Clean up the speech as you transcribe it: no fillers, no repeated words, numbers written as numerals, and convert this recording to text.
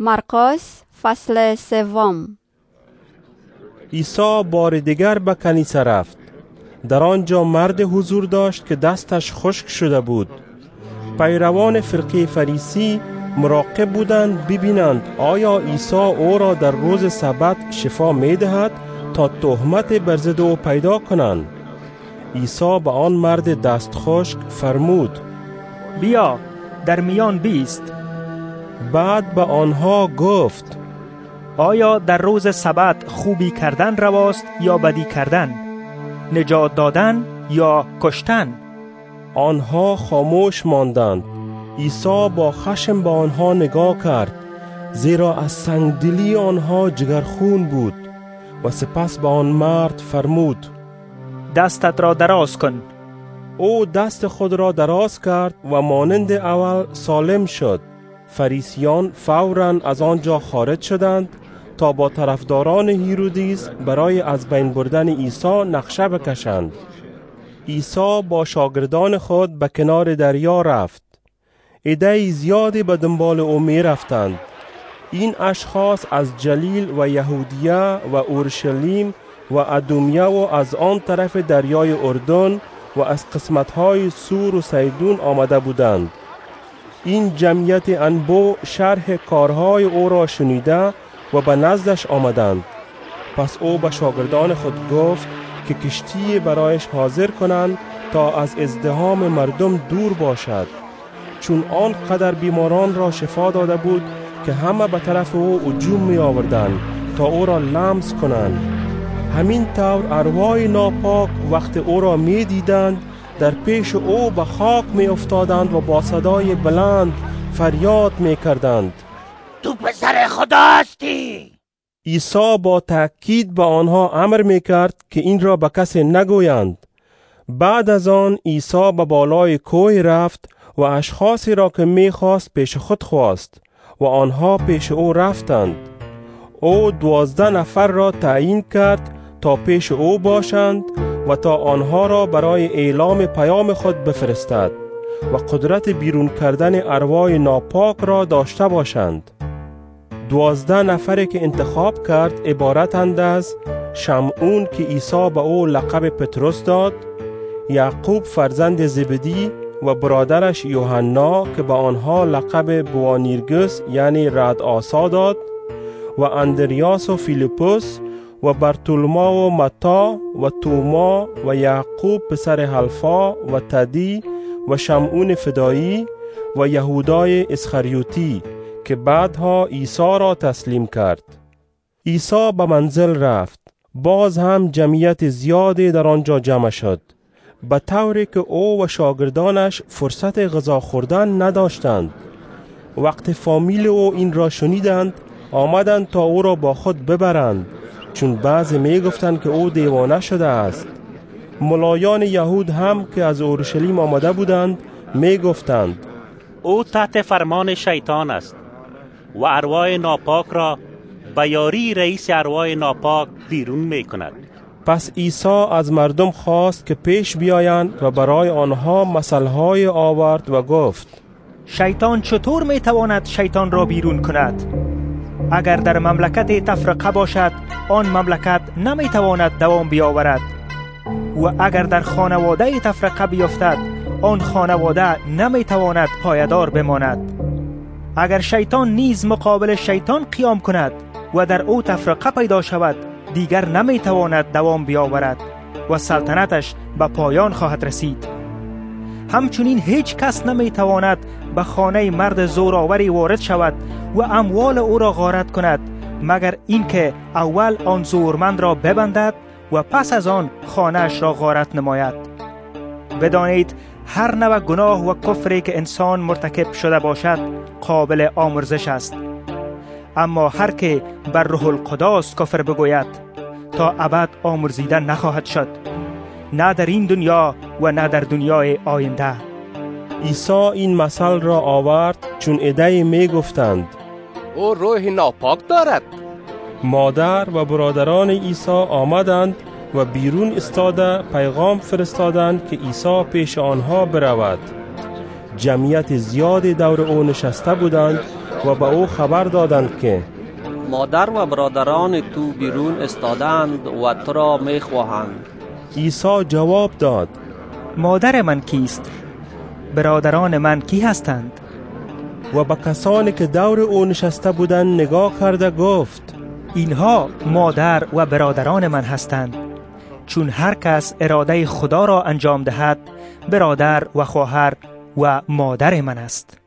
مرقس فصل 3. عیسی بار دیگر به کنیسه رفت. در آنجا مرد حضور داشت که دستش خشک شده بود. پیروان فرقه فریسی مراقب بودند ببینند آیا عیسی او را در روز سبت شفا می دهد تا تهمت بر ضد او پیدا کنند. عیسی به آن مرد دست خشک فرمود: بیا در میان بیست. بعد به آنها گفت: آیا در روز سبت خوبی کردن رواست یا بدی کردن؟ نجات دادن یا کشتن؟ آنها خاموش ماندند. عیسی با خشم به آنها نگاه کرد، زیرا از سنگدلی آنها جگرخون بود، و سپس به آن مرد فرمود: دستت را دراز کن. او دست خود را دراز کرد و مانند اول سالم شد. فریسیان فوراً از آنجا خارج شدند تا با طرفداران هیرودیس برای از بین بردن عیسی نقشه بکشند. عیسی با شاگردان خود به کنار دریا رفت. عده زیادی به دنبال او می رفتند. این اشخاص از جلیل و یهودیه و اورشلیم و ادومیه و از آن طرف دریای اردن و از قسمت‌های سور و سیدون آمده بودند. این جمعیت انبوه شرح کارهای او را شنیده و به نزدش آمدند. پس او به شاگردان خود گفت که کشتی برایش حاضر کنند تا از ازدحام مردم دور باشد، چون آن قدر بیماران را شفا داده بود که همه به طرف او هجوم می آوردند تا او را لمس کنند. همین طور ارواح ناپاک وقت او را می دیدند در پیش او به خاک می افتادند و با صدای بلند فریاد می کردند: تو پسر خدا هستی. عیسی با تأکید به آنها امر می کرد که این را به کسی نگویند. بعد از آن عیسی به بالای کوه رفت و اشخاصی را که می خواست پیش خود خواست و آنها پیش او رفتند. او 12 نفر را تعیین کرد تا پیش او باشند و تا آنها را برای اعلام پیام خود بفرستد و قدرت بیرون کردن ارواح ناپاک را داشته باشند. 12 نفری که انتخاب کرد عبارتند از شمعون که عیسی به او لقب پتروس داد، یعقوب فرزند زبدی و برادرش یوحنا که به آنها لقب بوانیرگس یعنی رعد آسا داد، و اندریاس و فیلیپوس و برتولما و متا و توما و یعقوب پسر حلفا و تدی و شمعون فدایی و یهودای اسخریوتی که بعدها عیسی را تسلیم کرد. عیسی به منزل رفت. باز هم جمعیت زیادی در آنجا جمع شد، به طوری که او و شاگردانش فرصت غذا خوردن نداشتند. وقت فامیل او این را شنیدند آمدند تا او را با خود ببرند، چون بعضی می گفتند که او دیوانه شده است. ملایان یهود هم که از اورشلیم آمده بودند می گفتند: او تحت فرمان شیطان است و ارواح ناپاک را به یاری رئیس ارواح ناپاک بیرون می کند. پس عیسی از مردم خواست که پیش بیایند و برای آنها مثلهای آورد و گفت: شیطان چطور می تواند شیطان را بیرون کند؟ اگر در مملکت تفرقه باشد آن مملکت نمی تواند دوام بیاورد، و اگر در خانواده تفرقه بیفتد آن خانواده نمی تواند پایدار بماند. اگر شیطان نیز مقابل شیطان قیام کند و در او تفرقه پیدا شود دیگر نمی تواند دوام بیاورد و سلطنتش به پایان خواهد رسید. همچنین هیچ کس نمی تواند به خانه مرد زورآوری وارد شود و اموال او را غارت کند مگر اینکه اول آن زورمند را ببندد و پس از آن خانه‌اش را غارت نماید. بدانید هر نوع گناه و کفری که انسان مرتکب شده باشد قابل آمرزش است، اما هر که بر روح القدس کفر بگوید تا ابد آمرزیده نخواهد شد، نه در این دنیا و نه در دنیای آینده. عیسی این مثل را آورد چون عده‌ای می گفتند: او روح ناپاک دارد. مادر و برادران عیسی آمدند و بیرون استاده پیغام فرستادند که عیسی پیش آنها برود. جمعیت زیادی دور او نشسته بودند و به او خبر دادند که مادر و برادران تو بیرون استادند و تو را می خواهند. عیسی جواب داد مادر من کیست؟ برادران من کی هستند؟ و به کسانی که دور او نشسته بودند نگاه کرده گفت اینها مادر و برادران من هستند. چون هر کس اراده خدا را انجام دهد برادر و خواهر و مادر من است.